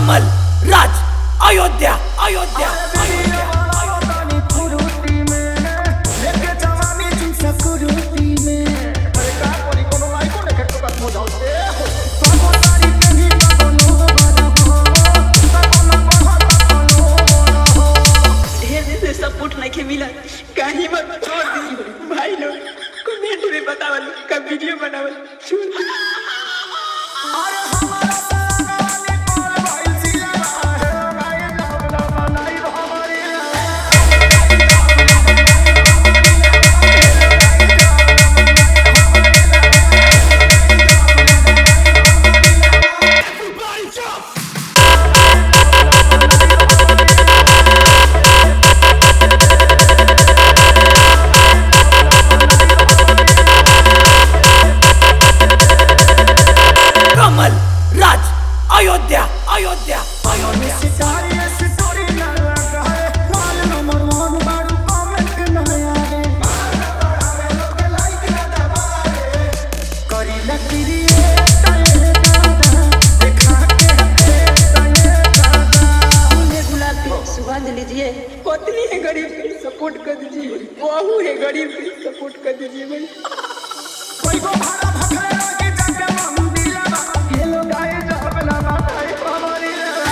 कमल Raj Ayodhya Ayodhya Ayodhya support नहीं मिला कहीं मत छोड़ दी भाई लोग कमेंट में बतावल का वीडियो बनावल छोड़ दी राज अयोध्या अयोध्या अयोध्या सुगंध लीजिए पत्नी है गरीब की सपोर्ट कर दीजिए बहू है गरीब की सपोर्ट कर दीजिए भाई कोई को भाड़ा भखले के जाके मंदिला ये लोग आए जब ना भाई हमारी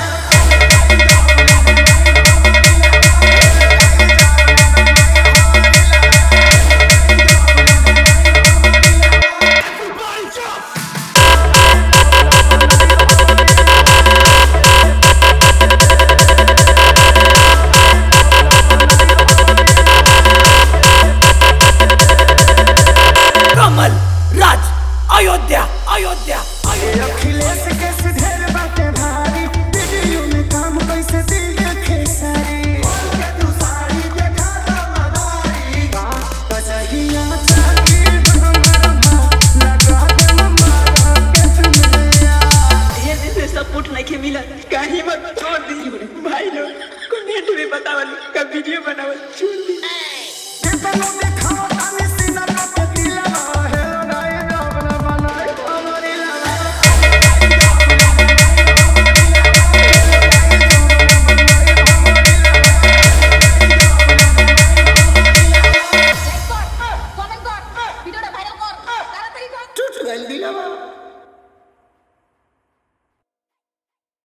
राज अयोध्या अयोध्या अखिलेश के सिधर बाटे भारी वीडियो में काम कैसे दिल खेसारी तू सारी देखा मदारी कजहिया चाकी बनवा लगा दे मारा के तुमया ये दिन सपोर्ट नहीं मिला कहीं मत छोड़ दी भाई लोग कमेंट में बतावल का वीडियो बनावल छोड़ दी देखो देखा